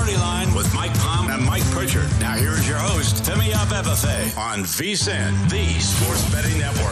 Lombardi Line with Mike Palm and Mike Pritchard. Now here is your host, Femi Abebefe on VSiN, the Sports Betting Network.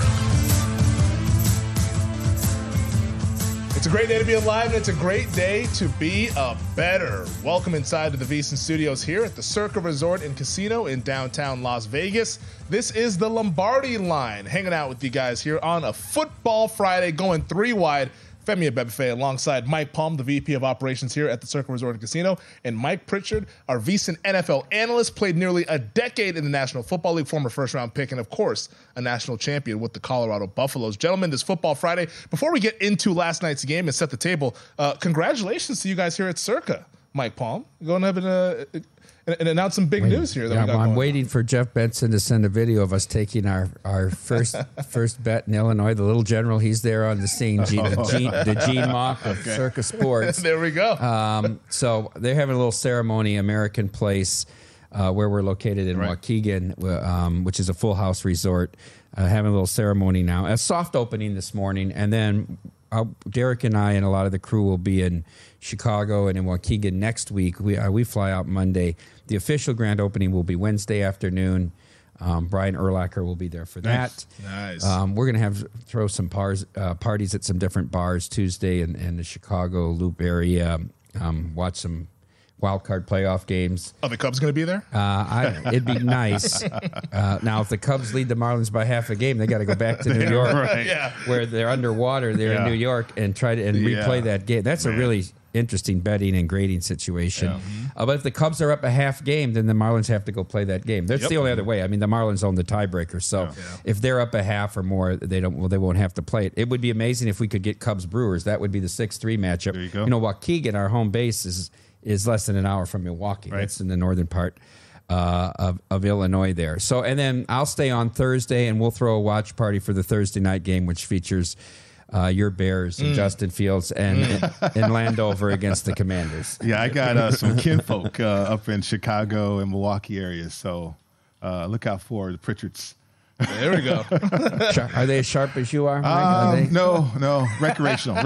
It's a great day to be alive, and it's a great day to be a better. Welcome inside to the VSiN Studios here at the Circa Resort and Casino in downtown Las Vegas. This is the Lombardi Line, hanging out with you guys here on a Football Friday, going three wide. Femi Abebefe alongside Mike Palm, the VP of Operations here at the Circa Resort and Casino, and Mike Pritchard, our VSiN NFL analyst, played nearly a decade in the National Football League, former first-round pick, and, of course, a national champion with the Colorado Buffaloes. Gentlemen, this Football Friday, before we get into last night's game and set the table, congratulations to you guys here at Circa. Mike Palm, go ahead and announce some big news here. I'm waiting for Jeff Benson to send a video of us taking our first bet in Illinois. The little general, he's there on the scene. The Gene Mock of Circa Sports. There we go. So they're having a little ceremony, American Place, where we're located in Waukegan, which is a full house resort. Having a little ceremony now. A soft opening this morning, and then Derek and I and a lot of the crew will be in Chicago and in Waukegan next week. We fly out Monday. The official grand opening will be Wednesday afternoon. Brian Urlacher will be there for that. Nice. We're going to throw some parties at some different bars Tuesday in the Chicago Loop area. Watch some wild card playoff games. Are the Cubs going to be there? It'd be nice. Now, if the Cubs lead the Marlins by half a game, they got to go back to New York, where they're underwater. They're in New York and try to replay that game. That's a really interesting betting and grading situation. But if the Cubs are up a half game, then the Marlins have to go play that game. That's the only other way. I mean, the Marlins own the tiebreaker, so if they're up a half or more, they won't have to play it. It would be amazing if we could get Cubs Brewers. That would be the 6-3 matchup. There you go. Waukegan, our home base is less than an hour from Milwaukee. Right. That's in the northern part of Illinois there. So, and then I'll stay on Thursday, and we'll throw a watch party for the Thursday night game, which features your Bears and Justin Fields and Landover against the Commanders. Yeah, I got some kinfolk up in Chicago and Milwaukee areas, so look out for the Pritchards. There we go. Are they as sharp as you are, Mike? No, recreational.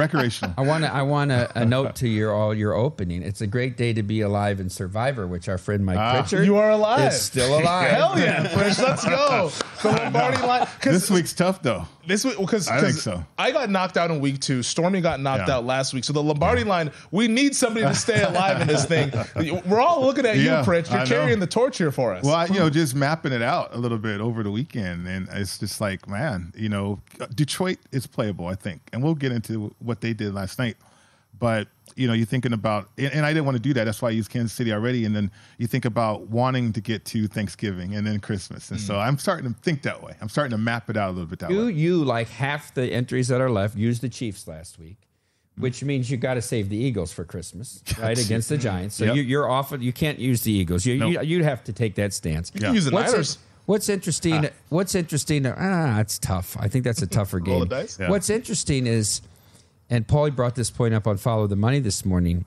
I want a note to your opening. It's a great day to be alive in Survivor, which our friend Mike Pritchard. You are alive. Is still alive. Hell yeah, Pritch, let's go. The Lombardi Line. This week's tough though. This week, because I think so. I got knocked out in week 2. Stormy got knocked out last week. So the Lombardi Line, we need somebody to stay alive in this thing. We're all looking at you, Pritch. You're carrying the torch here for us. Well, just mapping it out a little bit over the weekend, and it's just like, man, Detroit is playable, I think, and we'll get into what they did last night. But you're thinking about, and I didn't want to do that. That's why I used Kansas City already. And then you think about wanting to get to Thanksgiving and then Christmas. And so I'm starting to think that way. I'm starting to map it out a little bit that way. You, like half the entries that are left, used the Chiefs last week, which means you got to save the Eagles for Christmas, right, against the Giants. So you're off. You can't use the Eagles. You'd have to take that stance. You can use the Niners. What's interesting? It's tough. I think that's a tougher game. Roll the dice. What's interesting is, and Paulie brought this point up on Follow the Money this morning,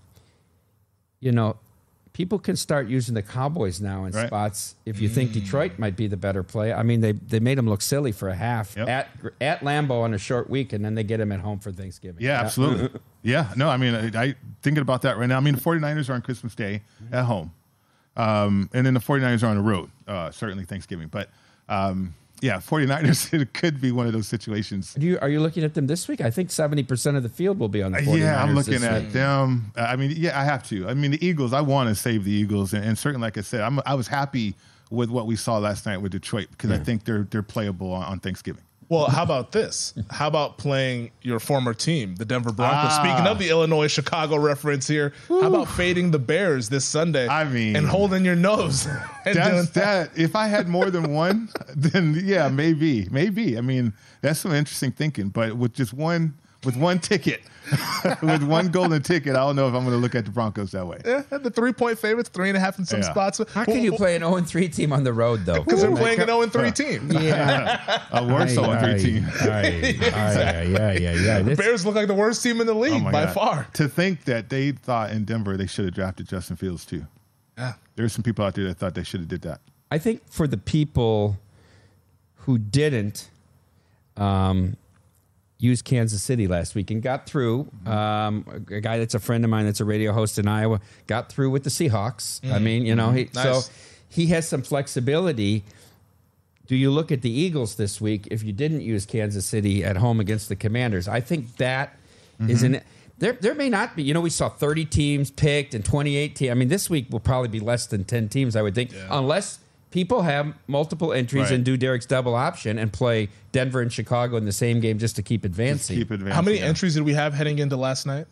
people can start using the Cowboys now in spots if you think Detroit might be the better play. I mean, they made them look silly for a half at Lambeau on a short week, and then they get them at home for Thanksgiving. Yeah, absolutely. I thinking about that right now. I mean, the 49ers are on Christmas Day at home. And then the 49ers are on the road, certainly Thanksgiving. But, 49ers, it could be one of those situations. Are you looking at them this week? I think 70% of the field will be on the 49ers. Yeah, I'm looking at them. I mean, I have to. I mean, the Eagles, I want to save the Eagles. And certainly, like I said, I was happy with what we saw last night with Detroit because I think they're playable on Thanksgiving. Well, how about this? How about playing your former team, the Denver Broncos? Speaking of the Illinois-Chicago reference here, how about fading the Bears this Sunday? I mean, and holding your nose. If I had more than one, then maybe. I mean, that's some interesting thinking. But with just one ticket, with one golden ticket, I don't know if I'm going to look at the Broncos that way. Yeah, the 3-point favorites, 3.5 in some spots. How can you play an 0-3 team on the road, though? Because they're playing an 0-3 team. Yeah. A worse 0-3 team. Yeah. The Bears look like the worst team in the league by far. To think that they thought in Denver they should have drafted Justin Fields, too. Yeah. There's some people out there that thought they should have did that. I think for the people who didn't, used Kansas City last week and got through. A guy that's a friend of mine that's a radio host in Iowa got through with the Seahawks. I mean, nice. So he has some flexibility. Do you look at the Eagles this week if you didn't use Kansas City at home against the Commanders? I think that is an... There may not be. We saw 30 teams picked and 28 teams. I mean, this week will probably be less than 10 teams, I would think, unless people have multiple entries and do Derek's double option and play Denver and Chicago in the same game just to keep advancing. How many entries did we have heading into last night?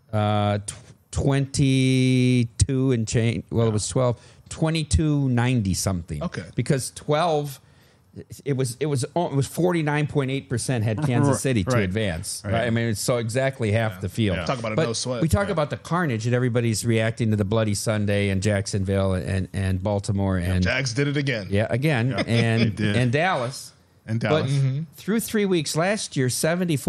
22 and change. Well, it was 12. 2290 something. Okay. Because 12... It was 49.8% had Kansas City to advance. Right? I mean, it's so exactly half the field. Talk about no sweat. We talk about the carnage and everybody's reacting to the Bloody Sunday and Jacksonville and Baltimore and Jags did it again. Yeah, again and Dallas. But through 3 weeks last year,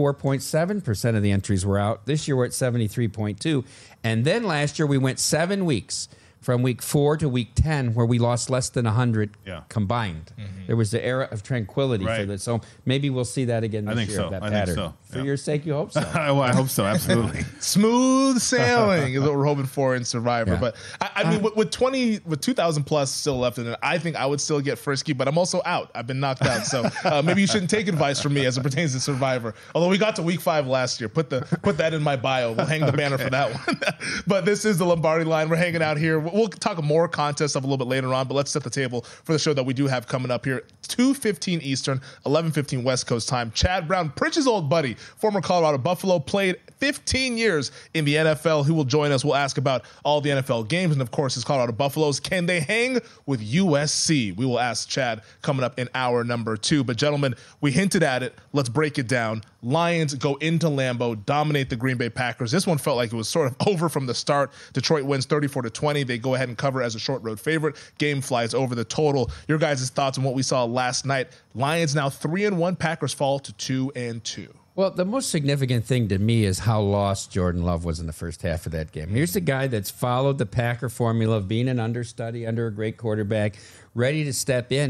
74.7% of the entries were out. This year we're at 73.2%. And then last year we went 7 weeks. From week 4 to week 10, where we lost less than 100 combined. There was the era of tranquility for this. So maybe we'll see that again this year. That pattern. Think so. For your sake, you hope so. Well, I hope so. Absolutely. Smooth sailing is what we're hoping for in Survivor. But I mean, with 2,000 plus still left in it, I think I would still get frisky. But I'm also out. I've been knocked out. So maybe you shouldn't take advice from me as it pertains to Survivor. Although we got to week 5 last year. Put that in my bio. We'll hang the banner for that one. But this is the Lombardi Line. We're hanging out here. We'll talk more contest stuff a little bit later on, but let's set the table for the show that we do have coming up here. 2:15 Eastern, 11:15 West Coast time. Chad Brown, Pritch's old buddy, former Colorado Buffalo, played 15 years in the NFL, who will join us. We'll ask about all the NFL games and, of course, his Colorado Buffaloes. Can they hang with USC? We will ask Chad coming up in hour number 2. But, gentlemen, we hinted at it. Let's break it down. Lions go into Lambeau, dominate the Green Bay Packers. This one felt like it was sort of over from the start. Detroit wins 34-20. They go ahead and cover as a short road favorite. Game flies over the total. Your guys' thoughts on what we saw last night. Lions now 3-1. Packers fall to 2-2. Well, the most significant thing to me is how lost Jordan Love was in the first half of that game. Here's the guy that's followed the Packer formula of being an understudy under a great quarterback, ready to step in.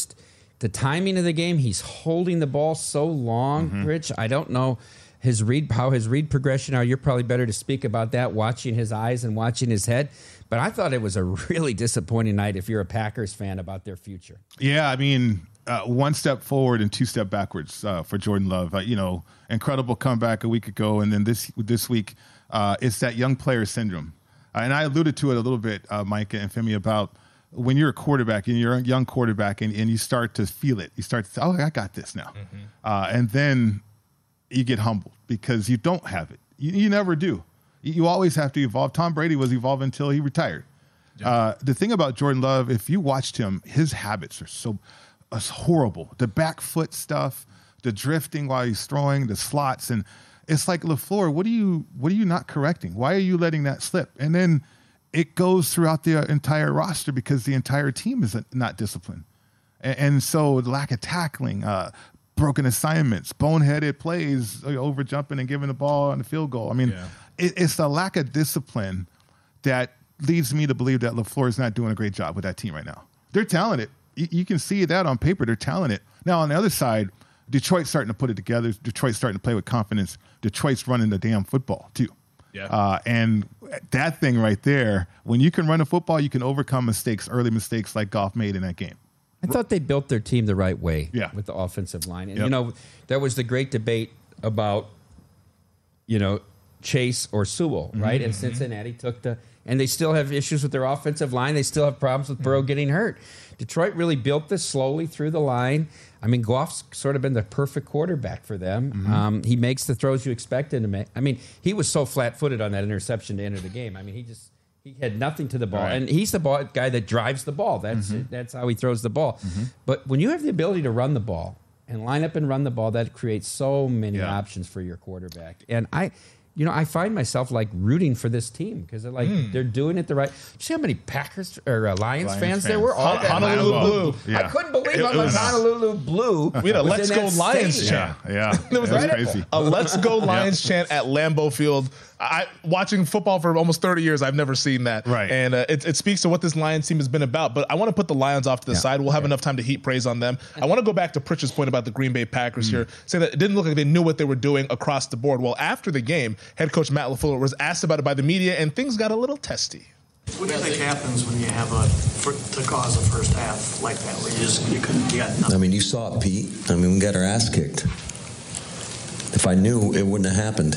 The timing of the game, he's holding the ball so long, Rich. I don't know how his read progression are. You're probably better to speak about that, watching his eyes and watching his head. But I thought it was a really disappointing night if you're a Packers fan about their future. Yeah, I mean, 1 step forward and 2 step backwards for Jordan Love. Incredible comeback a week ago, and then this week, it's that young player syndrome. And I alluded to it a little bit, Mike and Femi, about when you're a quarterback and you're a young quarterback and you start to feel it. You start to say, I got this now. And then you get humbled because you don't have it. You never do. You always have to evolve. Tom Brady was evolving until he retired. Yeah. The thing about Jordan Love, if you watched him, his habits are so horrible. The back foot stuff, the drifting while he's throwing, the slots. And it's like, LaFleur, what are you not correcting? Why are you letting that slip? And then it goes throughout the entire roster because the entire team is not disciplined. And so the lack of tackling, broken assignments, boneheaded plays, over jumping and giving the ball on the field goal. I mean, it's the lack of discipline that leads me to believe that LaFleur is not doing a great job with that team right now. They're talented. You can see that on paper. They're talented. Now, on the other side, Detroit's starting to put it together. Detroit's starting to play with confidence. Detroit's running the damn football, too. Yeah. And that thing right there, when you can run a football, you can overcome early mistakes like Goff made in that game. I thought they built their team the right way with the offensive line. And, there was the great debate about, Chase or Sewell, right? And Cincinnati and they still have issues with their offensive line. They still have problems with Burrow getting hurt. Detroit really built this slowly through the line. I mean, Goff's sort of been the perfect quarterback for them. He makes the throws you expect him to make. I mean, he was so flat-footed on that interception to enter the game. I mean, he had nothing to the ball. Right. And he's the guy that drives the ball. That's how he throws the ball. But when you have the ability to run the ball and line up and run the ball, that creates so many options for your quarterback. And I find myself rooting for this team because they're doing it the right. See how many Packers or Lions fans there were? All Honolulu Blue. Yeah. I couldn't believe how much Honolulu Blue. We had a Let's Go Lions chant. Yeah, it was crazy. A Let's Go Lions chant at Lambeau Field. Watching football for almost 30 years, I've never seen that. Right. And it speaks to what this Lions team has been about. But I want to put the Lions off to the side. We'll have enough time to heap praise on them. I want to go back to Pritchard's point about the Green Bay Packers here, saying that it didn't look like they knew what they were doing across the board. Well, after the game, head coach Matt LaFleur was asked about it by the media, and things got a little testy. What do you think happens when you have to cause a first half like that, where you got nothing? I mean, you saw it, Pete. I mean, we got our ass kicked. If I knew, it wouldn't have happened.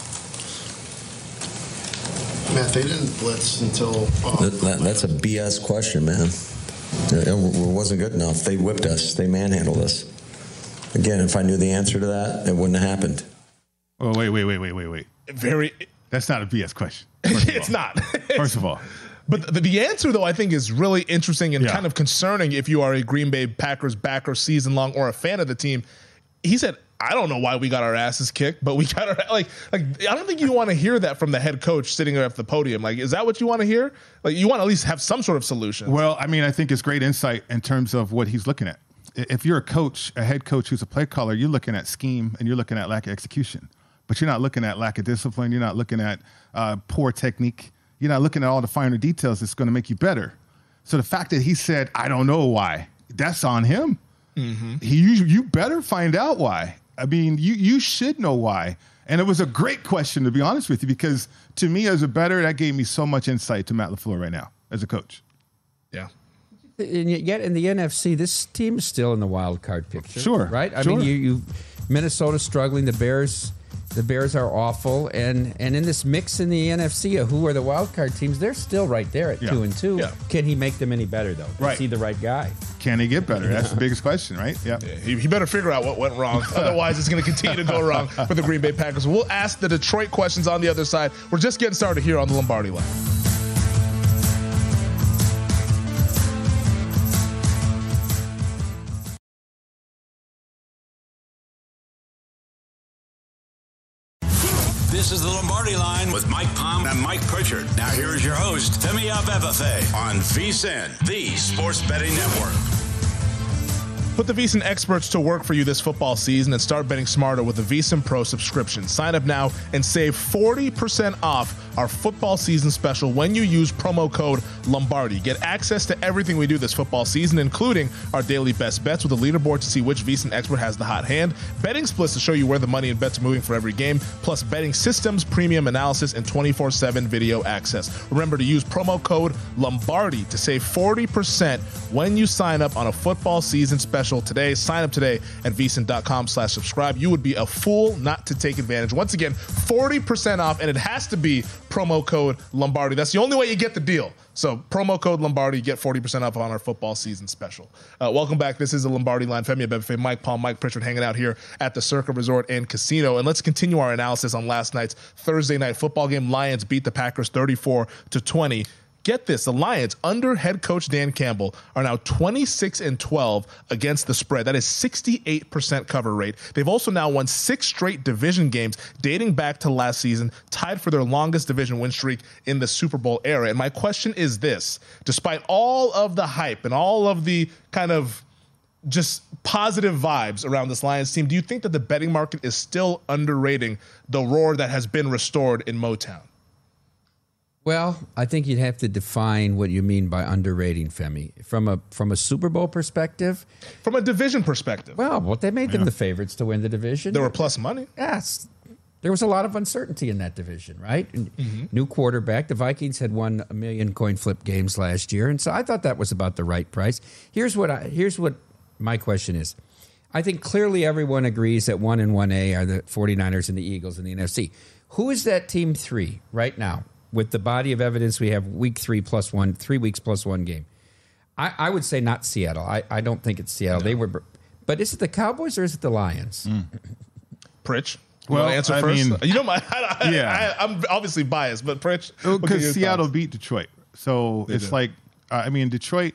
Matt, they didn't blitz until... That's a BS question, man. It wasn't good enough. They whipped us. They manhandled us. Again, if I knew the answer to that, it wouldn't have happened. Oh, wait. That's not a BS question. It's not. First of all. But the answer, though, I think is really interesting and kind of concerning if you are a Green Bay Packers backer season long or a fan of the team. He said, I don't know why we got our asses kicked, but we got our like. I don't think you want to hear that from the head coach sitting there at the podium. Like, is that what you want to hear? Like, you want to at least have some sort of solution. Well, I mean, I think it's great insight in terms of what he's looking at. If you're a coach, a head coach who's a play caller, you're looking at scheme and you're looking at lack of execution. But you're not looking at lack of discipline. You're not looking at poor technique. You're not looking at all the finer details that's going to make you better. So the fact that he said, I don't know why, that's on him. Mm-hmm. You better find out why. I mean, you should know why. And it was a great question, to be honest with you, because to me as a bettor, that gave me so much insight to Matt LaFleur right now as a coach. Yeah. And yet in the NFC, this team is still in the wild card picture. Sure. Right? I mean, you Minnesota's struggling. The Bears are awful. And in this mix in the NFC of who are the wild card teams, they're still right there at 2-2. Yeah. Can he make them any better, though? Right. Is he the right guy? Can he get better? That's the biggest question, right? Yeah. He better figure out what went wrong. Otherwise, it's going to continue to go wrong for the Green Bay Packers. We'll ask the Detroit questions on the other side. We're just getting started here on the Lombardi Line. This is the Lombardi Line with Mike Palm and Mike Pritchard. Now here is your host, Femi Abebefe, on VSiN, the Sports Betting Network. Put the VSiN experts to work for you this football season and start betting smarter with the VSiN Pro subscription. Sign up now and save 40% off our football season special when you use promo code Lombardi. Get access to everything we do this football season, including our daily best bets with a leaderboard to see which VSiN expert has the hot hand, betting splits to show you where the money and bets are moving for every game, plus betting systems, premium analysis, and 24/7 video access. Remember to use promo code Lombardi to save 40% when you sign up on a football season special today. Sign up today at vsin.com/subscribe. You would be a fool not to take advantage. Once again, 40% off, and it has to be promo code Lombardi. That's the only way you get the deal. So promo code Lombardi, get 40% off on our football season special. Welcome back. This is the Lombardi Line. Femi Abebefe, Mike Palm, Mike Pritchard hanging out here at the Circa Resort and Casino. And let's continue our analysis on last night's Thursday night football game. Lions beat the Packers 34-20. Get this, the Lions, under head coach Dan Campbell, are now 26-12 against the spread. That is 68% cover rate. They've also now won 6 straight division games dating back to last season, tied for their longest division win streak in the Super Bowl era. And my question is this: despite all of the hype and all of the kind of just positive vibes around this Lions team, do you think that the betting market is still underrating the roar that has been restored in Motown? Well, I think you'd have to define what you mean by underrating, Femi. From a Super Bowl perspective? From a division perspective. Well, they made them the favorites to win the division. There were plus money. Yes. There was a lot of uncertainty in that division, right? New quarterback. The Vikings had won 1 million coin flip games last year, and so I thought that was about the right price. Here's what my question is. I think clearly everyone agrees that 1 and 1A are the 49ers and the Eagles in the NFC. Who is that team 3 right now? With the body of evidence we have, week 3 plus 1, 3 weeks plus 1 game. I would say not Seattle. I don't think it's Seattle. No. They were, but is it the Cowboys or is it the Lions? Pritch, well, answer I first. Mean, you know, I'm obviously biased, but Pritch, because Seattle beat Detroit, so it's like Detroit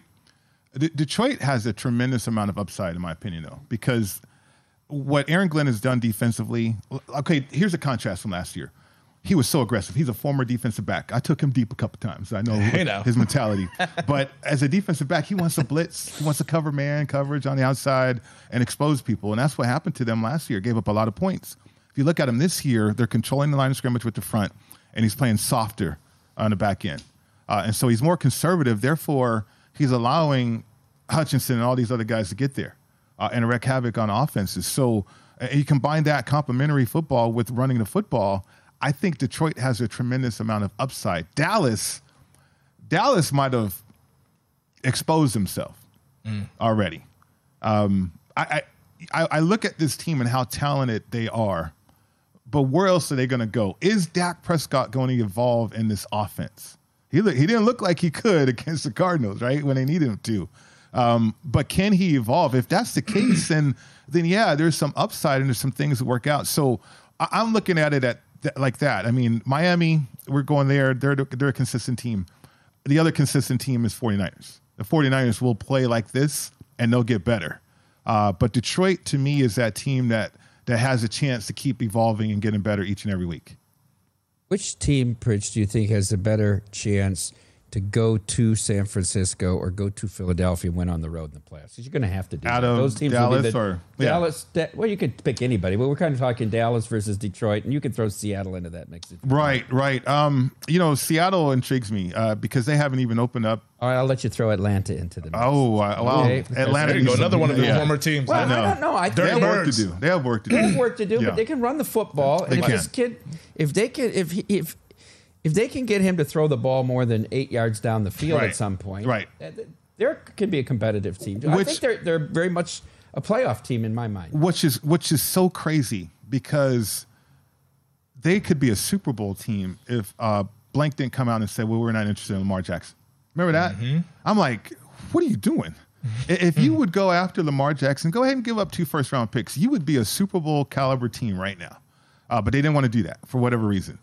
has a tremendous amount of upside, in my opinion, though, because what Aaron Glenn has done defensively. Okay, here's a contrast from last year. He was so aggressive. He's a former defensive back. I took him deep a couple times. I know his mentality. But as a defensive back, he wants to blitz. He wants to cover man coverage on the outside and expose people. And that's what happened to them last year. Gave up a lot of points. If you look at them this year, they're controlling the line of scrimmage with the front. and he's playing softer on the back end. And so he's more conservative. Therefore, he's allowing Hutchinson and all these other guys to get there and wreak havoc on offenses. So you combine that complementary football with running the football, I think Detroit has a tremendous amount of upside. Dallas might have exposed himself already. I look at this team and how talented they are, but where else are they going to go? Is Dak Prescott going to evolve in this offense? He didn't look like he could against the Cardinals, right, when they needed him to. But can he evolve? If that's the case, then yeah, there's some upside and there's some things that work out. So I'm looking at it like that. I mean, Miami, we're going there. They're a consistent team. The other consistent team is 49ers. The 49ers will play like this, and they'll get better. But Detroit, to me, is that team that has a chance to keep evolving and getting better each and every week. Which team, Pritch, do you think has a better chance to go to San Francisco or go to Philadelphia and win on the road in the playoffs? Because you're going to have to do that. Those teams Dallas Dallas. Well, you could pick anybody, but we're kind of talking Dallas versus Detroit, and you could throw Seattle into that mix. Right. Seattle intrigues me because they haven't even opened up. All right, I'll let you throw Atlanta into the mix. Oh, wow. Okay. Atlanta. There you go. Another one of the former teams. Well, I don't know. They have work to do. They have work to do. But they can run the football. They and can. This kid, if they can get him to throw the ball more than 8 yards down the field at some point, there can be a competitive team. I think they're very much a playoff team in my mind. Which is so crazy because they could be a Super Bowl team if Blank didn't come out and say, well, we're not interested in Lamar Jackson. Remember that? Mm-hmm. I'm like, what are you doing? If you would go after Lamar Jackson, go ahead and give up 2 first-round picks. You would be a Super Bowl caliber team right now. But they didn't want to do that for whatever reason.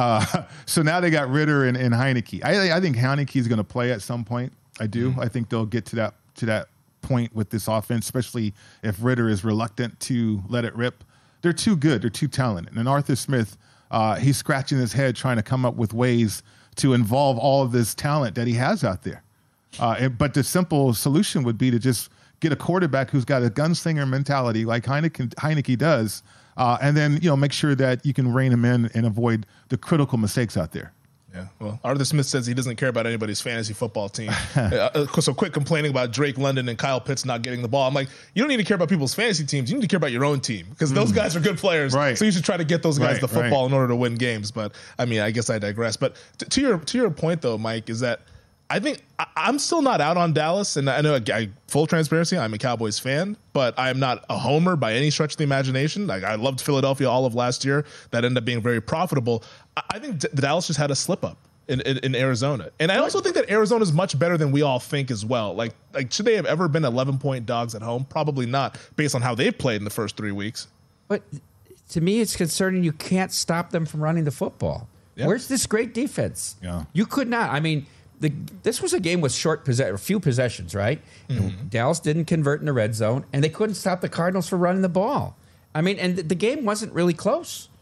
So now they got Ritter and Heineke. I think Heineke is going to play at some point. I do. I think they'll get to that point with this offense, especially if Ritter is reluctant to let it rip. They're too good. They're too talented. And Arthur Smith, he's scratching his head trying to come up with ways to involve all of this talent that he has out there. But the simple solution would be to just get a quarterback who's got a gunslinger mentality like Heineke does, and then make sure that you can rein him in and avoid the critical mistakes out there. Yeah, well, Arthur Smith says he doesn't care about anybody's fantasy football team. So quit complaining about Drake London and Kyle Pitts not getting the ball. I'm like, you don't need to care about people's fantasy teams. You need to care about your own team because those guys are good players. Right. So you should try to get those guys the football in order to win games. But I mean, I guess I digress. But to your point though, Mike, is that I think I'm still not out on Dallas, and I know full transparency, I'm a Cowboys fan, but I'm not a homer by any stretch of the imagination. Like I loved Philadelphia all of last year. That ended up being very profitable. I think Dallas just had a slip up in Arizona, and I also think that Arizona is much better than we all think as well. Like should they have ever been 11-point dogs at home? Probably not, based on how they've played in the first 3 weeks. But to me, it's concerning. You can't stop them from running the football. Yeah. Where's this great defense? Yeah. You could not. I mean. This was a game with few possessions, right? Mm-hmm. Dallas didn't convert in the red zone, and they couldn't stop the Cardinals from running the ball. I mean, and the game wasn't really close.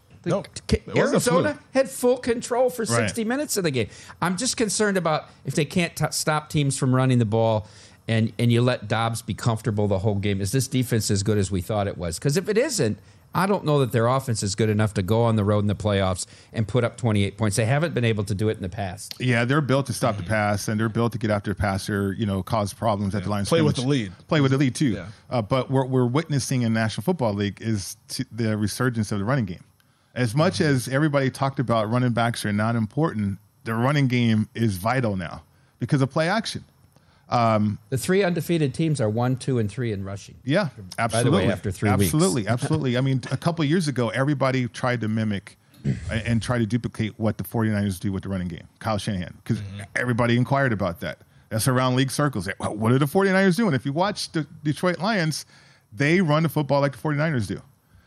Arizona had full control for 60 minutes of the game. I'm just concerned about if they can't stop teams from running the ball and you let Dobbs be comfortable the whole game. Is this defense as good as we thought it was? Because if it isn't, I don't know that their offense is good enough to go on the road in the playoffs and put up 28 points. They haven't been able to do it in the past. Yeah, they're built to stop the pass, and they're built to get after the passer, cause problems at the line of scrimmage. Play with the lead, too. Yeah. But what we're witnessing in National Football League is the resurgence of the running game. As much as everybody talked about running backs are not important, the running game is vital now because of play action. The 3 undefeated teams are 1, 2, and 3 in rushing. Yeah, absolutely. By the way, after 3 weeks. Absolutely. I mean, a couple of years ago, everybody tried to mimic and try to duplicate what the 49ers do with the running game, Kyle Shanahan, because everybody inquired about that. That's around league circles. What are the 49ers doing? If you watch the Detroit Lions, they run the football like the 49ers do.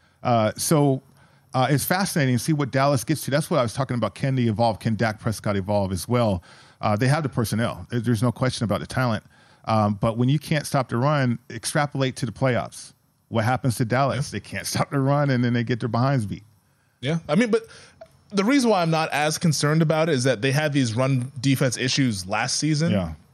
So it's fascinating to see what Dallas gets to. That's what I was talking about. Can they evolve? Can Dak Prescott evolve as well? They have the personnel. There's no question about the talent. But when you can't stop the run, extrapolate to the playoffs. What happens to Dallas? Yeah. They can't stop the run, and then they get their behinds beat. Yeah. I mean, but the reason why I'm not as concerned about it is that they had these run defense issues last season. Yeah.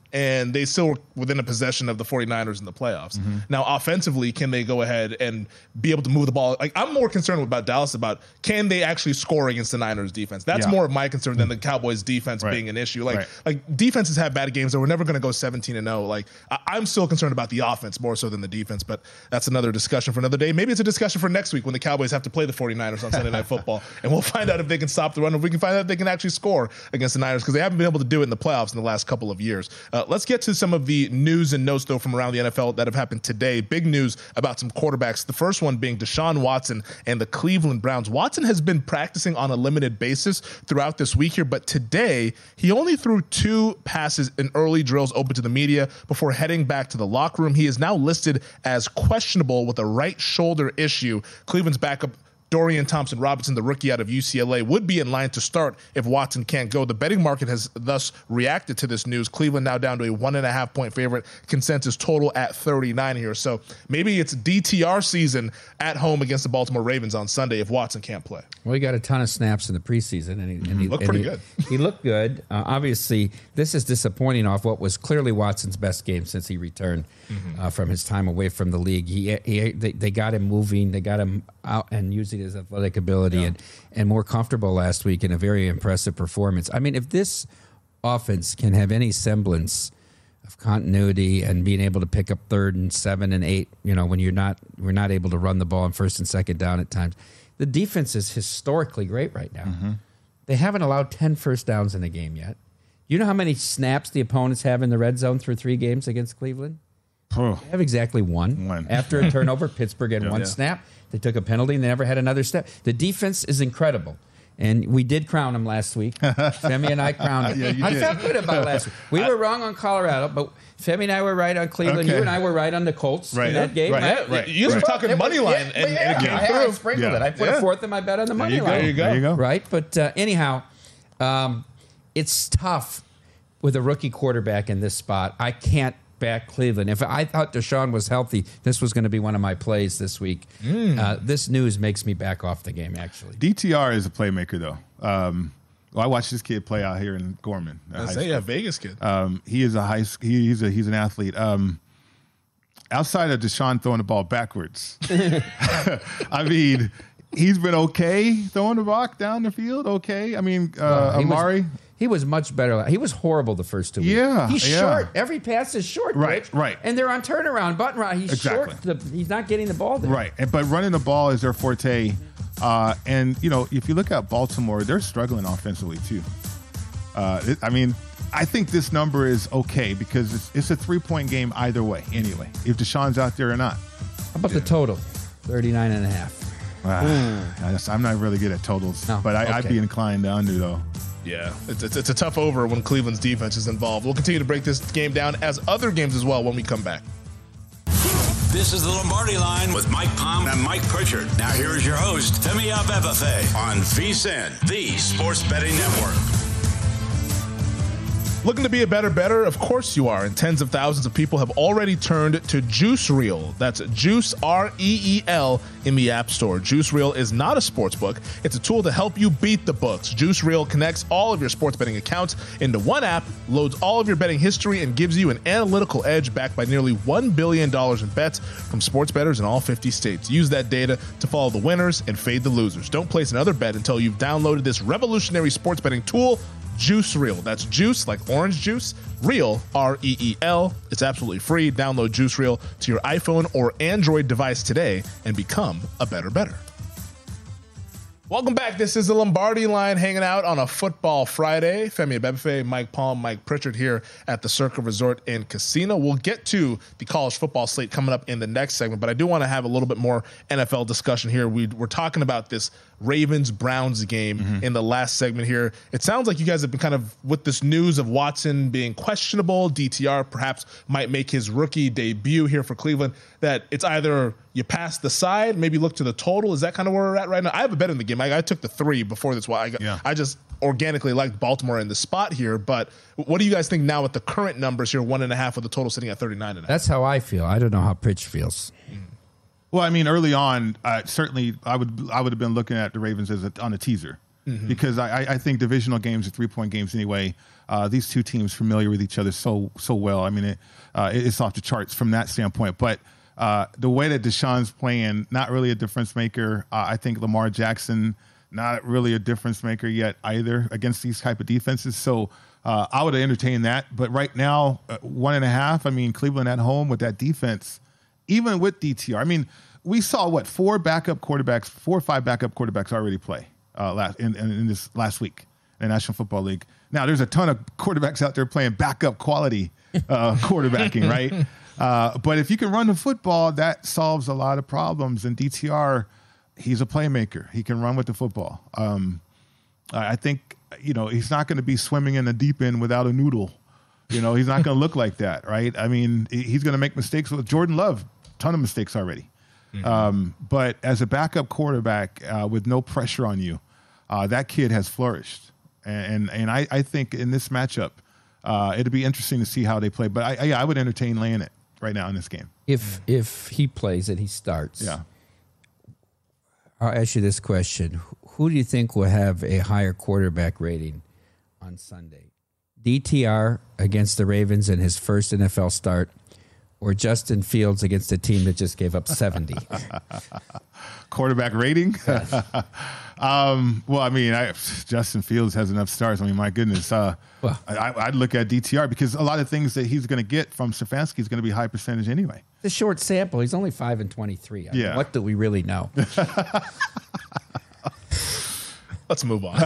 and they still were within a possession of the 49ers in the playoffs. Mm-hmm. Now, offensively, can they go ahead and be able to move the ball? Like, I'm more concerned about Dallas about can they actually score against the Niners defense? That's more of my concern than the Cowboys defense being an issue. Like defenses have bad games, and we're never going to go 17-0. Like, I'm still concerned about the offense more so than the defense, but that's another discussion for another day. Maybe it's a discussion for next week when the Cowboys have to play the 49ers on Sunday Night Football, and we'll find out if they can stop the run, if we can find out if they can actually score against the Niners, because they haven't been able to do it in the playoffs in the last couple of years. Let's get to some of the news and notes, though, from around the NFL that have happened today. Big news about some quarterbacks. The first one being Deshaun Watson and the Cleveland Browns. Watson has been practicing on a limited basis throughout this week here, but today he only threw 2 passes in early drills open to the media before heading back to the locker room. He is now listed as questionable with a right shoulder issue. Cleveland's backup Dorian Thompson-Robinson, the rookie out of UCLA, would be in line to start if Watson can't go. The betting market has thus reacted to this news. Cleveland now down to a 1.5-point favorite, consensus total at 39 here. So maybe it's DTR season at home against the Baltimore Ravens on Sunday if Watson can't play. Well, he got a ton of snaps in the preseason, and he looked pretty good. He looked good. Obviously, this is disappointing off what was clearly Watson's best game since he returned from his time away from the league. They got him moving. They got him out and using his athletic ability and more comfortable last week in a very impressive performance. I mean, if this offense can have any semblance of continuity and being able to pick up 3rd and 7 and 8, when we're not able to run the ball on 1st and 2nd down at times. The defense is historically great right now. They haven't allowed 10 first downs in a game yet. You know how many snaps the opponents have in the red zone through 3 games against Cleveland? They have exactly one. After a turnover, Pittsburgh had one snap. They took a penalty and they never had another step. The defense is incredible. And we did crown them last week. Femi and I crowned them. I felt good about last week. We were wrong on Colorado, but Femi and I were right on Cleveland. You and I were right on the Colts in that game. Right. You guys were talking money line, and it came through. I sprinkled it. I put a fourth in my bet on the money line. There you go. Right? But anyhow, it's tough with a rookie quarterback in this spot. I can't back Cleveland. If I thought Deshaun was healthy, this was going to be one of my plays this week. This news makes me back off the game, actually. DTR is a playmaker, though. I watched this kid play out here in Gorman. Vegas kid. He is he's an athlete. Outside of Deshaun throwing the ball backwards, I mean, he's been okay throwing the rock down the field. Okay, I mean, Amari. He was much better. He was horrible the first 2 weeks. He's short. Every pass is short. Right. And they're on turnaround, button route. He's short. He's not getting the ball there. Right. But running the ball is their forte. And, if you look at Baltimore, they're struggling offensively, too. I think this number is okay because it's a 3-point game either way, anyway, if Deshaun's out there or not. How about the total? 39.5. I'm not really good at totals, but I'd be inclined to under, though. Yeah, it's a tough over when Cleveland's defense is involved. We'll continue to break this game down as other games as well when we come back. This is the Lombardi Line with Mike Palm and Mike Pritchard. Now here is your host, Femi Abebefe, on VSiN, the Sports Betting Network. Looking to be a better? Of course you are. And tens of thousands of people have already turned to Juice Reel. That's Juice, R-E-E-L, in the App Store. Juice Reel is not a sports book. It's a tool to help you beat the books. Juice Reel connects all of your sports betting accounts into one app, loads all of your betting history, and gives you an analytical edge backed by nearly $1 billion in bets from sports bettors in all 50 states. Use that data to follow the winners and fade the losers. Don't place another bet until you've downloaded this revolutionary sports betting tool, Juice Reel. That's juice like orange juice. Reel, R-E-E-L. It's absolutely free. Download Juice Reel to your iPhone or Android device today and become a better. Welcome back. This is the Lombardi Line hanging out on a football Friday. Femi Abebefe, Mike Palm, Mike Pritchard here at the Circa Resort and Casino. We'll get to the college football slate coming up in the next segment, but I do want to have a little bit more NFL discussion here. We're talking about this Ravens-Browns game in the last segment here. It sounds like you guys have been kind of with this news of Watson being questionable. DTR perhaps might make his rookie debut here for Cleveland, that it's either you pass the side, maybe look to the total. Is that kind of where we're at right now? I have a bet in the game. I took the 3 before this. I just organically liked Baltimore in the spot here. But what do you guys think now with the current numbers here, 1.5 with the total sitting at 39.5? That's how I feel. I don't know how Pritch feels. Well, I mean, early on, certainly I would have been looking at the Ravens on a teaser. because I think divisional games are 3-point games anyway. These two teams familiar with each other so well. I mean, it's off the charts from that standpoint. But the way that Deshaun's playing, not really a difference maker. I think Lamar Jackson, not really a difference maker yet either against these type of defenses. So I would entertain that. But right now, 1.5. I mean, Cleveland at home with that defense, even with DTR. I mean, we saw 4 or 5 backup quarterbacks already play in this last week in the National Football League. Now, there's a ton of quarterbacks out there playing backup quality quarterbacking, right? But if you can run the football, that solves a lot of problems. And DTR, he's a playmaker. He can run with the football. I think, he's not going to be swimming in the deep end without a noodle. He's not going to look like that, right? I mean, he's going to make mistakes with Jordan Love, ton of mistakes already. But as a backup quarterback with no pressure on you, that kid has flourished. And I think in this matchup, it'll be interesting to see how they play. But I would entertain laying it right now in this game. If he plays and he starts, I'll ask you this question. Who do you think will have a higher quarterback rating on Sunday? DTR against the Ravens in his first NFL start, or Justin Fields against a team that just gave up 70? Quarterback rating? Well, I mean, Justin Fields has enough stars. I mean, my goodness. I'd look at DTR because a lot of things that he's going to get from Stefanski is going to be high percentage anyway. It's a short sample. He's only 5-23. I mean, what do we really know? Let's move on.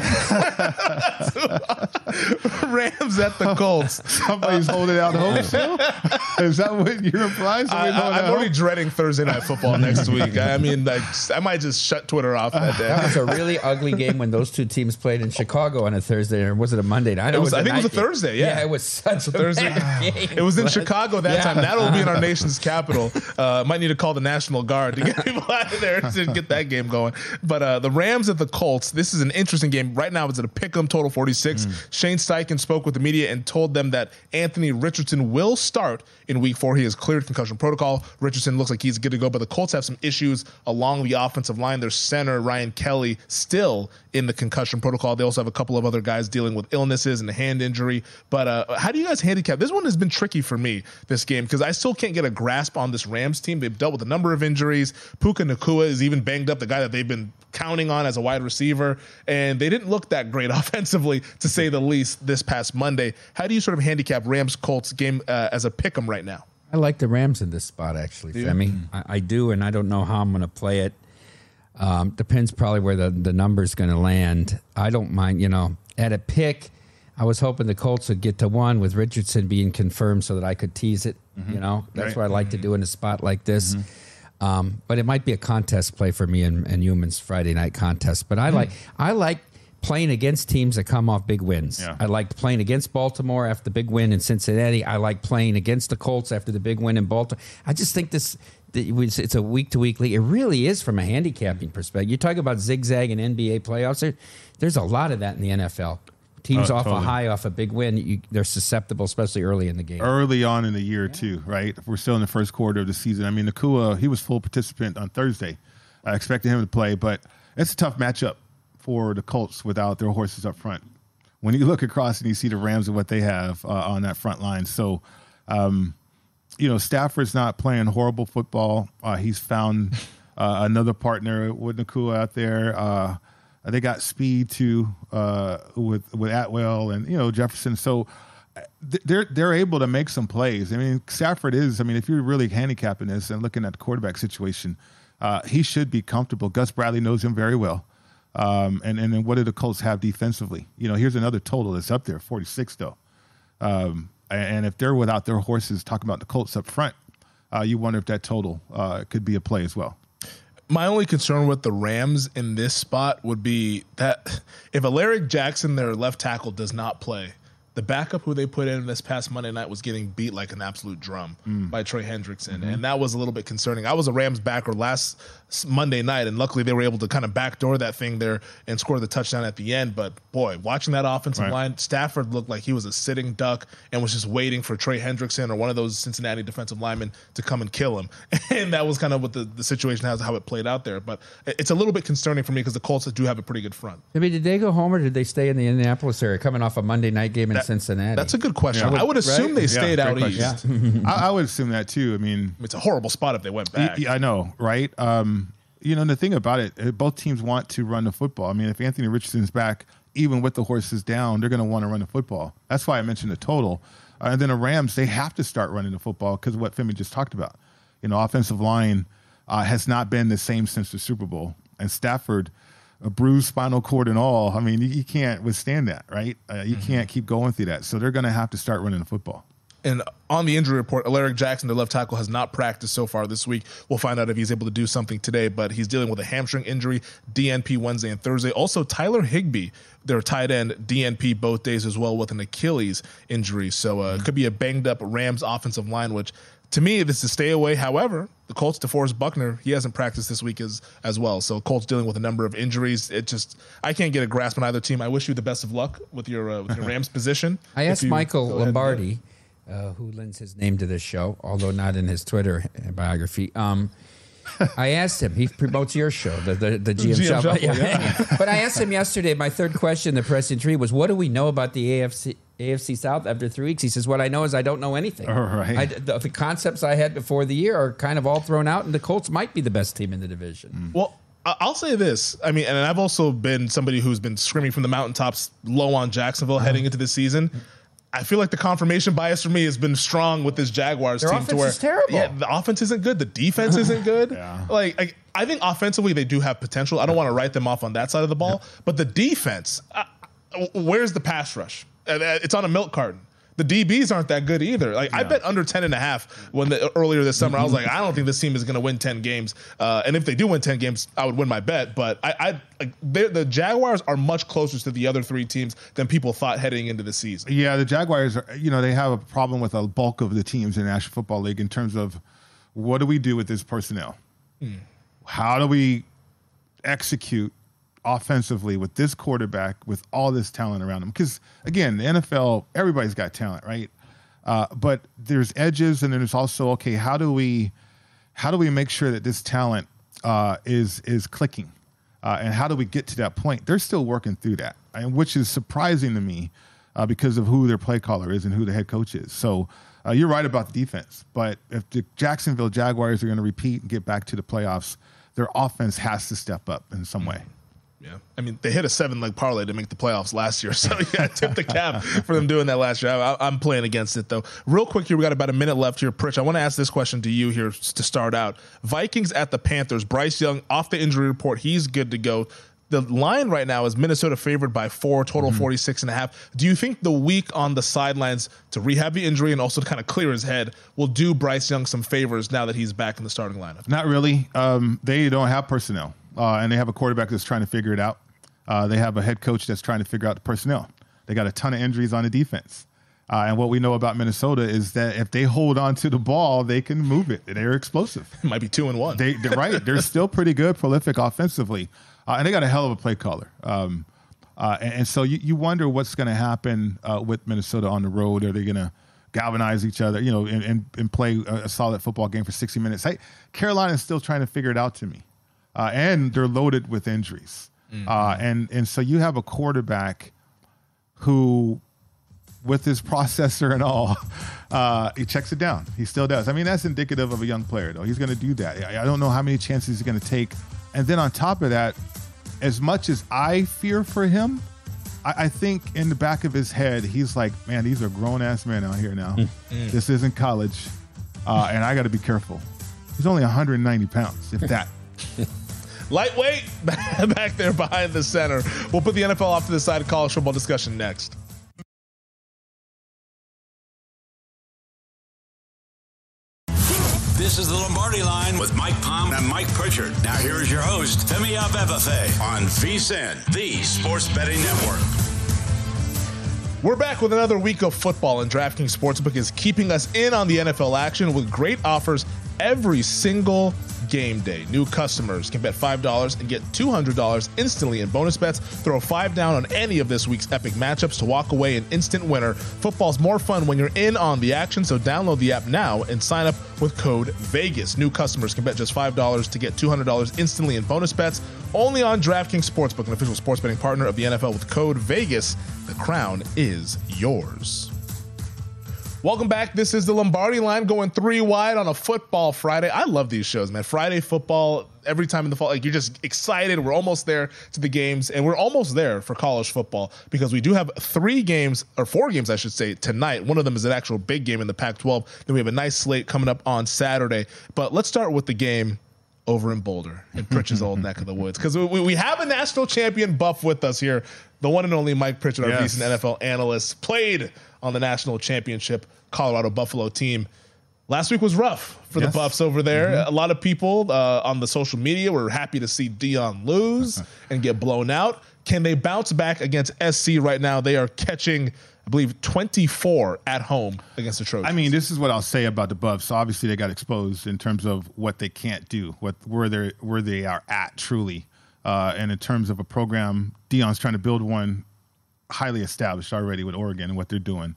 Rams at the Colts. Somebody's holding out hope still? Is that what you're implying? I'm already dreading Thursday Night Football next week. I mean, I might just shut Twitter off that day. That was a really ugly game when those two teams played in Chicago on a Thursday, or was it a Monday night? I think it was a Thursday, yeah. Yeah, it was such a Thursday game. It was in Chicago that time. That'll be in our nation's capital. Might need to call the National Guard to get people out of there to get that game going. But the Rams at the Colts, this is an interesting game. Right now, it's at a pick'em, total 46. Shane Steichen spoke with the media and told them that Anthony Richardson will start in week 4. He has cleared concussion protocol. Richardson looks like he's good to go, but the Colts have some issues along the offensive line. Their center, Ryan Kelly, still in the concussion protocol. They also have a couple of other guys dealing with illnesses and a hand injury. But how do you guys handicap? This one has been tricky for me, this game, because I still can't get a grasp on this Rams team. They've dealt with a number of injuries. Puka Nacua is even banged up, the guy that they've been counting on as a wide receiver, and they didn't look that great offensively, to say the least, this past Monday. How do you sort of handicap Rams-Colts game as a pick'em right now? I like the Rams in this spot, actually, Femi. I do, and I don't know how I'm going to play it. Depends probably where the number's going to land. I don't mind, at a pick, I was hoping the Colts would get to 1 with Richardson being confirmed so that I could tease it. That's what I like to do in a spot like this. But it might be a contest play for me and Humans Friday night contest. But I like playing against teams that come off big wins. Yeah. I liked playing against Baltimore after the big win in Cincinnati. I like playing against the Colts after the big win in Baltimore. I just think it's a week-to-week league. It really is from a handicapping perspective. You talk about zigzag in NBA playoffs. There's a lot of that in the NFL. Teams off a high, off a big win, they're susceptible, especially early in the game. Early on in the year, too, right? We're still in the first quarter of the season. I mean, Nacua, he was full participant on Thursday. I expected him to play, but it's a tough matchup for the Colts without their horses up front. When you look across and you see the Rams and what they have on that front line. So, Stafford's not playing horrible football. He's found another partner with Nacua out there. They got speed too with Atwell and Jefferson. So they're able to make some plays. I mean, Stafford is. I mean, if you're really handicapping this and looking at the quarterback situation, he should be comfortable. Gus Bradley knows him very well. And then what do the Colts have defensively? Here's another total that's up there, 46 though. And if they're without their horses, talking about the Colts up front, you wonder if that total could be a play as well. My only concern with the Rams in this spot would be that if Alaric Jackson, their left tackle, does not play, the backup who they put in this past Monday night was getting beat like an absolute drum by Trey Hendrickson. And that was a little bit concerning. I was a Rams backer last Monday night, and luckily they were able to kind of backdoor that thing there and score the touchdown at the end. But boy, watching that offensive line, Stafford looked like he was a sitting duck and was just waiting for Trey Hendrickson or one of those Cincinnati defensive linemen to come and kill him. And that was kind of what the situation has, how it played out there. But it's a little bit concerning for me because the Colts do have a pretty good front. I mean, did they go home or did they stay in the Indianapolis area coming off a Monday night game in Cincinnati? That's a good question. I would assume they stayed out east. Yeah. I would assume that too. I mean, it's a horrible spot if they went back. I know, right? The thing about it, both teams want to run the football. I mean, if Anthony Richardson's back, even with the horses down, they're going to want to run the football. That's why I mentioned the total. And then the Rams, they have to start running the football because of what Femi just talked about. Offensive line has not been the same since the Super Bowl. And Stafford, a bruised spinal cord and all, I mean, you can't withstand that, right? You can't keep going through that. So they're going to have to start running the football. And on the injury report, Alaric Jackson, the left tackle, has not practiced so far this week. We'll find out if he's able to do something today, but he's dealing with a hamstring injury, DNP Wednesday and Thursday. Also, Tyler Higbee, their tight end, DNP both days as well with an Achilles injury. So it could be a banged-up Rams offensive line, which to me, this is a stay away. However, the Colts, DeForest Buckner, he hasn't practiced this week as well. So Colts dealing with a number of injuries. I can't get a grasp on either team. I wish you the best of luck with your Rams position. I asked Michael Lombardi, who lends his name to this show, although not in his Twitter biography. I asked him. He promotes your show, the GM Shuffle. Yeah. But I asked him yesterday, my third question, the press intrigue, was what do we know about the AFC South after 3 weeks? He says, what I know is I don't know anything. All right. The concepts I had before the year are kind of all thrown out, and the Colts might be the best team in the division. Well, I'll say this. I mean, and I've also been somebody who's been screaming from the mountaintops low on Jacksonville heading into the season. I feel like the confirmation bias for me has been strong with this Jaguars team. Their offense is terrible. Yeah, the offense isn't good. The defense isn't good. I think offensively they do have potential. I don't want to write them off on that side of the ball. But the defense, where's the pass rush? It's on a milk carton. The DBs aren't that good either. I bet under 10.5 earlier this summer. I was like, I don't think this team is going to win 10 games. And if they do win 10 games, I would win my bet. But the Jaguars are much closer to the other three teams than people thought heading into the season. Yeah, the Jaguars are, they have a problem with a bulk of the teams in the National Football League in terms of what do we do with this personnel? How do we execute offensively with this quarterback with all this talent around him? Because again, the NFL, everybody's got talent, right? But there's edges, and then there's also, okay, how do we make sure that this talent is clicking, and how do we get to that point? They're still working through that, which is surprising to me because of who their play caller is and who the head coach is. So you're right about the defense, but if the Jacksonville Jaguars are going to repeat and get back to the playoffs, their offense has to step up in some way. Yeah, I mean, they hit a 7-leg parlay to make the playoffs last year, so yeah, tip the cap for them doing that last year. I'm playing against it, though. Real quick here, we got about a minute left here. Pritch, I want to ask this question to you here to start out. Vikings at the Panthers. Bryce Young, off the injury report, he's good to go. The line right now is Minnesota favored by 4, total 46.5. Do you think the week on the sidelines to rehab the injury and also to kind of clear his head will do Bryce Young some favors now that he's back in the starting lineup? Not really. They don't have personnel. And they have a quarterback that's trying to figure it out. They have a head coach that's trying to figure out the personnel. They got a ton of injuries on the defense. And what we know about Minnesota is that if they hold on to the ball, they can move it. They're explosive. It might be 2-1. They're right. They're still pretty good, prolific offensively. And they got a hell of a play caller. And so you wonder what's going to happen with Minnesota on the road. Are they going to galvanize each other, and play a solid football game for 60 minutes? Carolina is still trying to figure it out to me. And they're loaded with injuries. And so you have a quarterback who, with his processor and all, he checks it down. He still does. I mean, that's indicative of a young player, though. He's going to do that. I don't know how many chances he's going to take. And then on top of that, as much as I fear for him, I think in the back of his head, he's like, man, these are grown-ass men out here now. This isn't college, and I got to be careful. He's only 190 pounds, if that. Lightweight, back there behind the center. We'll put the NFL off to the side of college football discussion next. This is the Lombardi Line with Mike Palm and Mike Pritchard. Now here is your host, Femi Abebefe, on VSiN, the Sports Betting Network. We're back with another week of football, and DraftKings Sportsbook is keeping us in on the NFL action with great offers every single game day. New customers can bet $5 and get $200 instantly in bonus bets. Throw $5 down on any of this week's epic matchups to walk away an instant winner. Football's more fun when you're in on the action, so download the app now and sign up with code VEGAS. New customers can bet just $5 to get $200 instantly in bonus bets. Only on DraftKings Sportsbook, an official sports betting partner of the NFL, with code VEGAS. The crown is yours. Welcome back. This is the Lombardi Line, going 3 wide on a football Friday. I love these shows, man. Friday football, every time in the fall, like, you're just excited. We're almost there to the games, and we're almost there for college football because we do have 4 games, I should say, tonight. One of them is an actual big game in the Pac-12. Then we have a nice slate coming up on Saturday. But let's start with the game over in Boulder, in Pritchard's old neck of the woods, because we have a national champion buff with us here. The one and only Mike Pritchard, our recent NFL analyst, played on the national championship Colorado Buffalo team. Last week was rough for the Buffs over there. A lot of people on the social media were happy to see Deion lose and get blown out. Can they bounce back against SC right now? They are catching, I believe, 24 at home against the Trojans. I mean, this is what I'll say about the Buffs. So obviously, they got exposed in terms of what they can't do, where they are at truly, and in terms of a program. Deion's trying to build one highly established already with Oregon and what they're doing.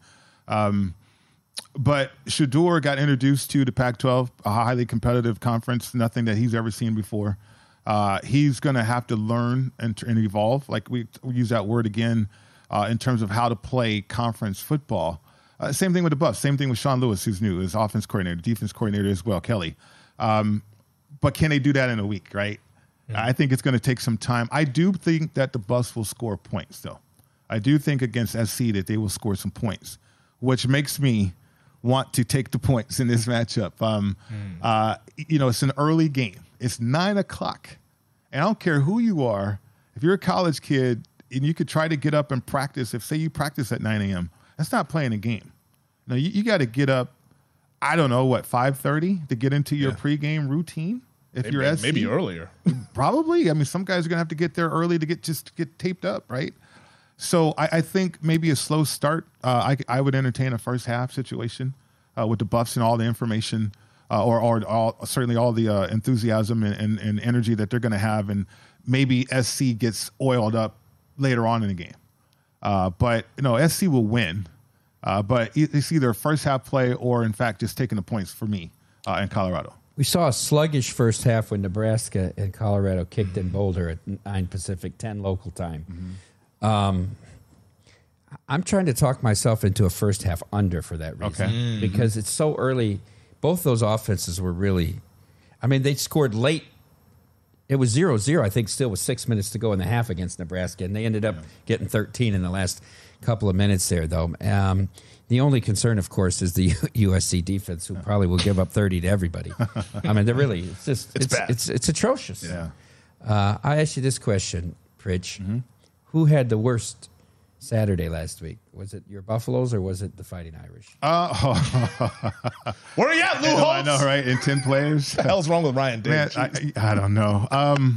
But Shedeur got introduced to the Pac-12, a highly competitive conference, nothing that he's ever seen before. He's going to have to learn and evolve. Like we use that word again in terms of how to play conference football. Same thing with the Buffs. Same thing with Sean Lewis, who's new, his offense coordinator, defense coordinator as well, Kelly. But can they do that in a week, right? I think it's going to take some time. I do think that the Buffs will score points, though. I do think against SC that they will score some points, which makes me want to take the points in this matchup. It's an early game. It's 9 o'clock. And I don't care who you are. If you're a college kid and you could try to get up and practice, say you practice at 9 a.m., that's not playing a game. Now, you got to get up, 5:30 to get into your pregame routine? If you're SC, maybe earlier. Probably. I mean, some guys are going to have to get there early to get taped up, right? So I think maybe a slow start. I would entertain a first half situation with the Buffs and all the information or certainly all the enthusiasm and energy that they're going to have. And maybe SC gets oiled up later on in the game. But SC will win. But it's either a first half play or, in fact, just taking the points for me in Colorado. We saw a sluggish first half when Nebraska and Colorado kicked in Boulder at 9 Pacific, 10 local time. I'm trying to talk myself into a first half under for that reason because it's so early. Both those offenses were really, they scored late. It was 0-0, I think, still with 6 minutes to go in the half against Nebraska, and they ended up getting 13 in the last couple of minutes there, though. The only concern, of course, is the USC defense, who probably will give up 30 to everybody. They're really, it's atrocious. Yeah. I asked you this question, Pritch. Who had the worst Saturday last week? Was it your Buffaloes or was it the Fighting Irish? Where are you at, Lou Holtz? I know, right? In 10 players. What the hell's wrong with Ryan Davis? I don't know.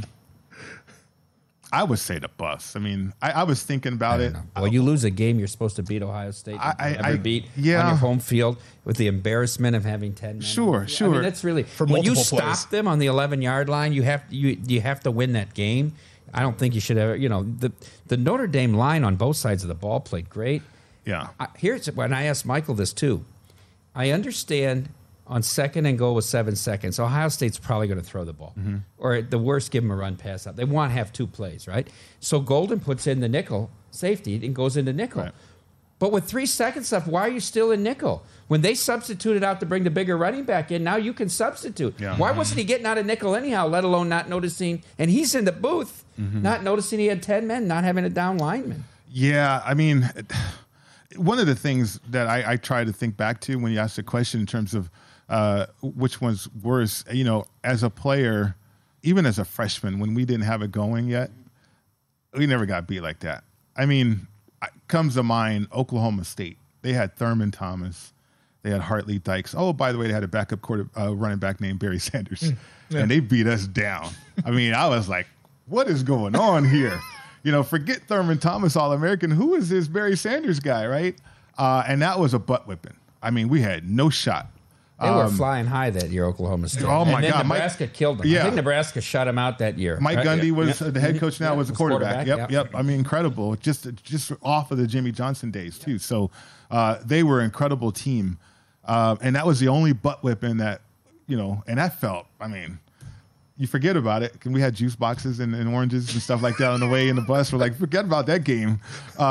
I would say the Buffs. I was thinking about it. Well, you lose a game you're supposed to beat Ohio State. On your home field with the embarrassment of having 10 men. Sure. That's really when you stop them on the 11-yard line. You have to win that game. I don't think you should ever. The Notre Dame line on both sides of the ball played great. Yeah. Here's when I asked Michael this too. I understand on 2nd and goal with 7 seconds, Ohio State's probably going to throw the ball. Or at the worst, give them a run pass out. They want to have 2 plays, right? So Golden puts in the nickel safety and goes into nickel. Right. But with 3 seconds left, why are you still in nickel? When they substituted out to bring the bigger running back in, now you can substitute. Yeah. Why wasn't he getting out of nickel anyhow, let alone not noticing? And he's in the booth, not noticing he had 10 men, not having a down lineman. Yeah, one of the things that I try to think back to when you ask the question in terms of which one's worse, as a player, even as a freshman, when we didn't have it going yet, we never got beat like that. Comes to mind Oklahoma State. They had Thurman Thomas. They had Hartley Dykes. Oh, by the way, they had a backup running back named Barry Sanders. And they beat us down. I was like, what is going on here? forget Thurman Thomas All-American. Who is this Barry Sanders guy, right? And that was a butt whipping. I mean, we had no shot. They were flying high that year, Oklahoma State. Oh, my God. Nebraska killed them. Yeah. I think Nebraska shut them out that year. Mike Gundy was the head coach now, was the quarterback. Yep. I mean, incredible. Just off of the Jimmy Johnson days, too. So they were an incredible team. And that was the only butt whipping that, and that felt, I mean, you forget about it. We had juice boxes and oranges and stuff like that on the way in the bus. We're like, forget about that game.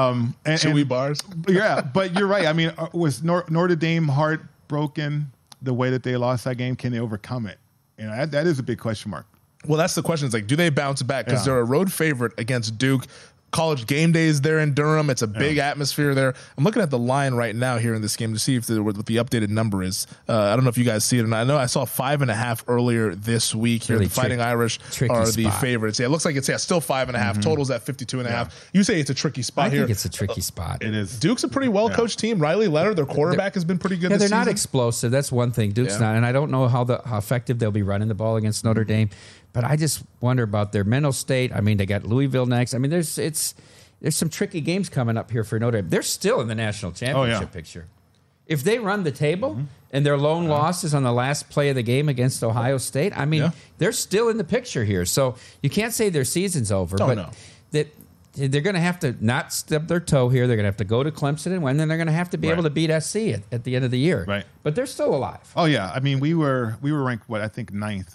Chewy bars. Yeah, but you're right. I mean, was Notre Dame heartbroken the way that they lost that game? Can they overcome it? That is a big question mark. Well, that's the question. It's like, do they bounce back? Because they're a road favorite against Duke. College game days there in Durham. It's a big atmosphere there. I'm looking at the line right now here in this game to see what the updated number is. I don't know if you guys see it or not. I know I saw 5.5 earlier this week here. Really the Fighting Irish are the favorites. Yeah, it looks like it's still 5.5. Totals at 52.5. Yeah. You say it's a tricky spot here. I think it's a tricky spot. It is. Duke's a pretty well-coached team. Riley Leonard, their quarterback, has been pretty good this season. They're not explosive. That's one thing. Duke's not. And I don't know how effective they'll be running the ball against Notre Dame. But I just wonder about their mental state. I mean, they got Louisville next. I mean, there's some tricky games coming up here for Notre Dame. They're still in the national championship picture. If they run the table and their lone loss is on the last play of the game against Ohio State, I mean, they're still in the picture here. So you can't say their season's over. That they're going to have to not stub their toe here. They're going to have to go to Clemson and win. Then they're going to have to be able to beat SC at the end of the year. Right. But they're still alive. Oh, yeah. I mean, we were ranked, I think 9th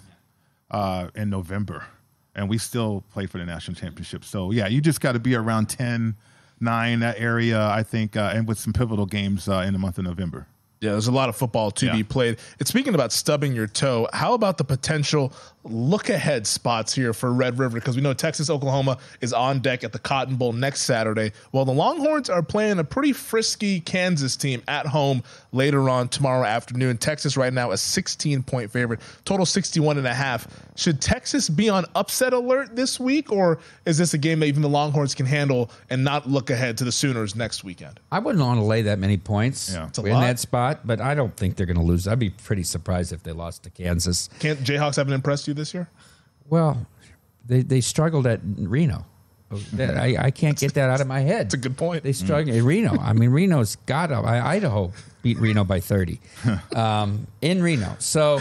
in November. And we still play for the national championship. So, yeah, you just got to be around 10, 9, that area, I think, and with some pivotal games in the month of November. Yeah, there's a lot of football to be played. And speaking about stubbing your toe, how about the potential look-ahead spots here for Red River? Because we know Texas-Oklahoma is on deck at the Cotton Bowl next Saturday. Well, the Longhorns are playing a pretty frisky Kansas team at home later on tomorrow afternoon. Texas right now a 16-point favorite, total 61.5. Should Texas be on upset alert this week, or is this a game that even the Longhorns can handle and not look ahead to the Sooners next weekend? I wouldn't want to lay that many points in that spot, but I don't think they're going to lose. I'd be pretty surprised if they lost to Kansas. Jayhawks haven't impressed you this year? Well, they struggled at Reno. I can't get that out of my head. That's a good point. They struggled at Reno. I mean, Reno's got to. Idaho beat Reno by 30 in Reno. So,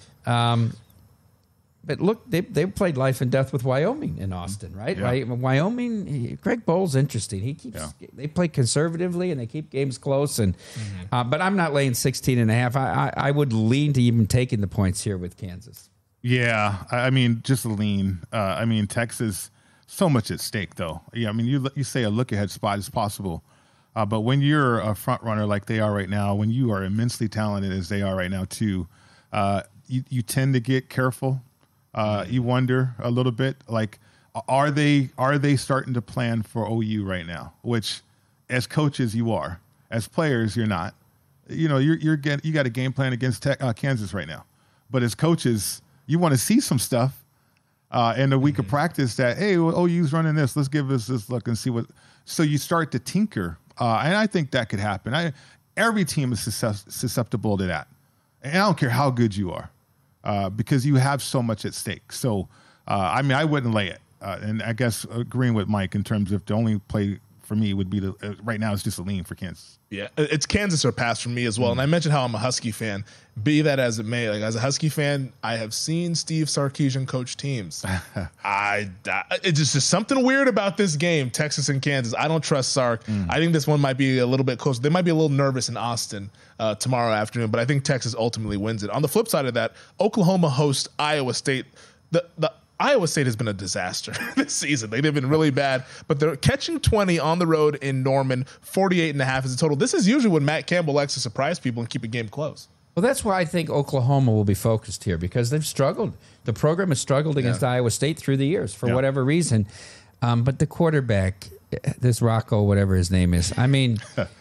but look, they played life and death with Wyoming in Austin, right? Yeah. Wyoming, Greg Bohl's interesting. They play conservatively and they keep games close. And but I'm not laying 16.5. I would lean to even taking the points here with Kansas. Yeah, I mean, just lean. I mean, Texas, so much at stake, though. Yeah, I mean, you say a look-ahead spot is possible, but when you're a front runner like they are right now, when you are immensely talented as they are right now too, you tend to get careful. You wonder a little bit, like, are they starting to plan for OU right now? Which, as coaches, you are. As players, you're not. You got a game plan against Kansas right now, but as coaches, you want to see some stuff in a week of practice that, hey, OU's running this. Let's give us this look and see what. So you start to tinker, and I think that could happen. Every team is susceptible to that, and I don't care how good you are, because you have so much at stake. So, I mean, I wouldn't lay it, and I guess agreeing with Mike in terms of the only play for me would be right now is just a lean for Kansas. Yeah, it's Kansas or pass for me as well. And I mentioned how I'm a Husky fan. Be that as it may, like as a Husky fan, I have seen Steve Sarkisian coach teams. It's just something weird about this game, Texas and Kansas. I don't trust Sark. I think this one might be a little bit close. They might be a little nervous in Austin tomorrow afternoon, but I think Texas ultimately wins it. On the flip side of that, Oklahoma hosts Iowa State. The Iowa State has been a disaster this season. They've been really bad, but they're catching 20 on the road in Norman. 48.5 is the total. This is usually when Matt Campbell likes to surprise people and keep a game close. Well, that's why I think Oklahoma will be focused here, because they've struggled. The program has struggled against Iowa State through the years for whatever reason. But the quarterback, this Rocco, whatever his name is, I mean,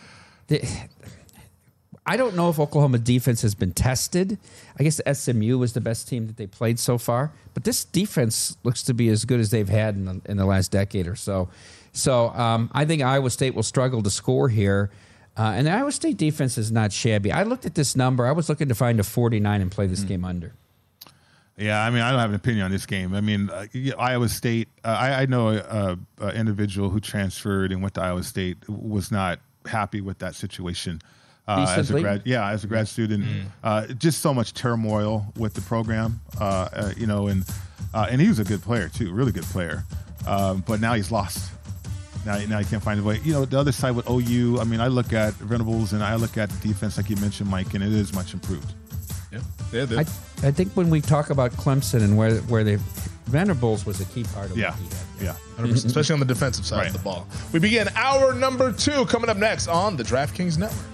I don't know if Oklahoma defense has been tested. I guess SMU was the best team that they played so far, but this defense looks to be as good as they've had in the last decade or so. So I think Iowa State will struggle to score here. And the Iowa State defense is not shabby. I looked at this number. I was looking to find a 49 and play this game under. Yeah, I mean, I don't have an opinion on this game. I mean, Iowa State, I know an individual who transferred and went to Iowa State was not happy with that situation. As a grad student, just so much turmoil with the program, and he was a good player too, really good player. But now he's lost. Now he can't find a way. The other side with OU, I mean, I look at Venables and I look at the defense, like you mentioned, Mike, and it is much improved. Yeah, I think when we talk about Clemson and where they Venables was a key part of what he had. Yeah, 100%, especially on the defensive side of the ball. We begin hour number 2 coming up next on the DraftKings Network.